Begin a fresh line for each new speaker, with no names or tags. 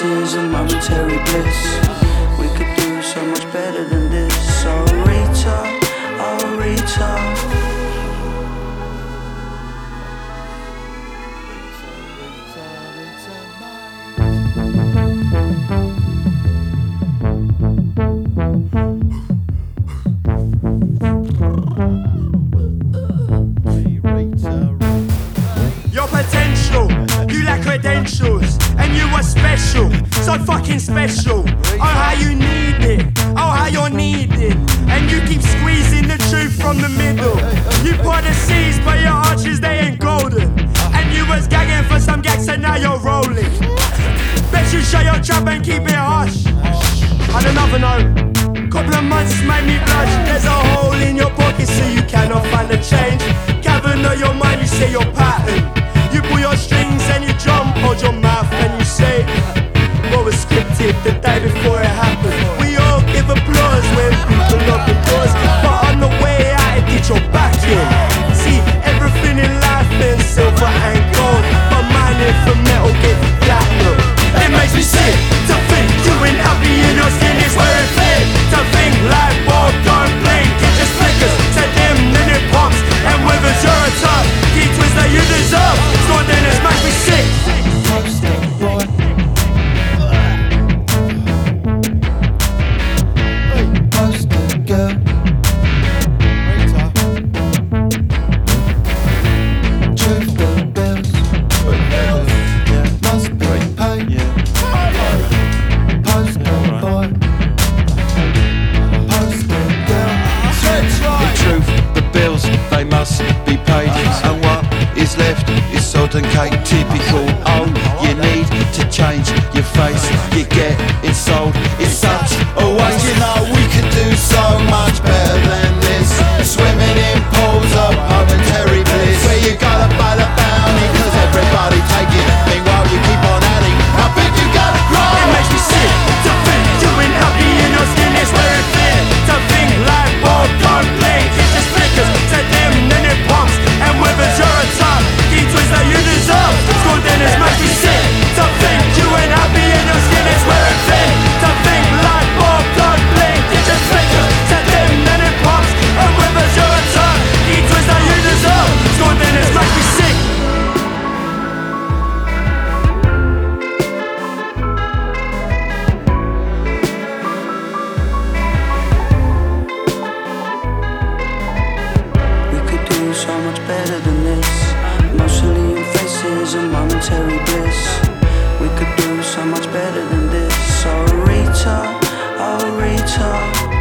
faces and momentary bliss. We could do so much better than this. Oh Rita, oh Rita.
Your potential, you lack credentials, and you were special, so fucking special. Oh how you need it, oh how you're needed, and you keep squeezing the truth from the middle. You pour the seeds, but your arches they ain't golden, and you was gagging for some gags and now you're rolling. Bet you shut your trap and keep it hush. On another note, couple of months made me blush. There's a hole in your pocket so you cannot find the change. Gather your mind, you say your pattern. You pull your strings and you jump, hold your mouth and you say what was scripted the day before it happened. We all give applause when people open doors, but on the way out it gets your back in. See, everything in life is silver and gold, but mine is for metal get platinum. It makes me sick to think you ain't happy in your skin, it's where it fit. To think like ball don't blink, it just flickers. Set them then it pops and withers. You're a top key twist that you deserve. So then it makes me sick.
Poster boy, poster girl, truth the bills must be paid. Poster boy, poster girl.
In truth, the bills, they must be paid. And what is left is sod and cake, typical. Oh, you need to change your face, you get it sold. It's such a waste. You know we could do so much better than this. Swimming in pools of momentary bliss, where you gotta pay the bounty, cause everybody take it. Meanwhile you keep on adding, how big you gotta grow.
It makes me sick to think you ain't happy in your skin, it's where it fit. To think like ball don't blink, it just flickers. Set them then it pumps and withers. You're a top key twist that you deserve. School dinners make me sick to think you ain't happy in your skin, it's where it fit. To think like ball don't blink, it just flickers. Set them then it pumps and withers. You're a top key twist that you deserve. School dinners make me sick.
We could do so much better than this. Mostly in faces and momentary bliss. We could do so much better than this. Oh Rita, oh Rita.